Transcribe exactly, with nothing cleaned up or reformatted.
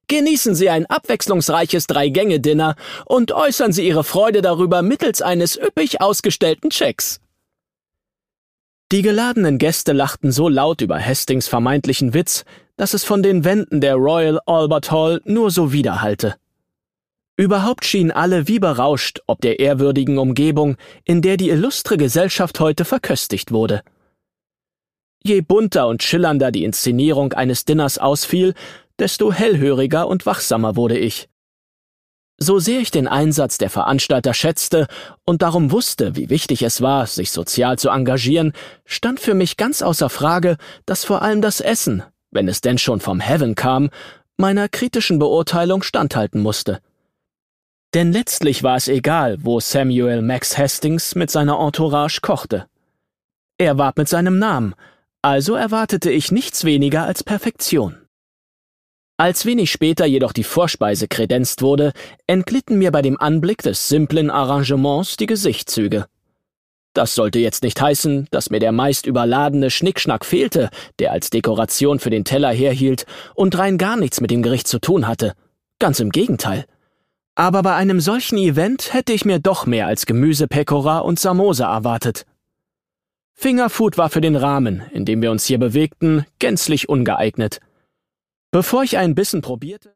Genießen Sie ein abwechslungsreiches Drei-Gänge-Dinner und äußern Sie Ihre Freude darüber mittels eines üppig ausgestellten Schecks. Die geladenen Gäste lachten so laut über Hastings vermeintlichen Witz, dass es von den Wänden der Royal Albert Hall nur so widerhallte. Überhaupt schienen alle wie berauscht ob der ehrwürdigen Umgebung, in der die illustre Gesellschaft heute verköstigt wurde. Je bunter und schillernder die Inszenierung eines Dinners ausfiel, desto hellhöriger und wachsamer wurde ich. So sehr ich den Einsatz der Veranstalter schätzte und darum wusste, wie wichtig es war, sich sozial zu engagieren, stand für mich ganz außer Frage, dass vor allem das Essen, wenn es denn schon vom Heaven kam, meiner kritischen Beurteilung standhalten musste. Denn letztlich war es egal, wo Samuel Max Hastings mit seiner Entourage kochte. Er warb mit seinem Namen, also erwartete ich nichts weniger als Perfektion. Als wenig später jedoch die Vorspeise kredenzt wurde, entglitten mir bei dem Anblick des simplen Arrangements die Gesichtszüge. Das sollte jetzt nicht heißen, dass mir der meist überladene Schnickschnack fehlte, der als Dekoration für den Teller herhielt und rein gar nichts mit dem Gericht zu tun hatte. Ganz im Gegenteil. Aber bei einem solchen Event hätte ich mir doch mehr als Gemüsepekora und Samosa erwartet. Fingerfood war für den Rahmen, in dem wir uns hier bewegten, gänzlich ungeeignet. Bevor ich einen Bissen probierte,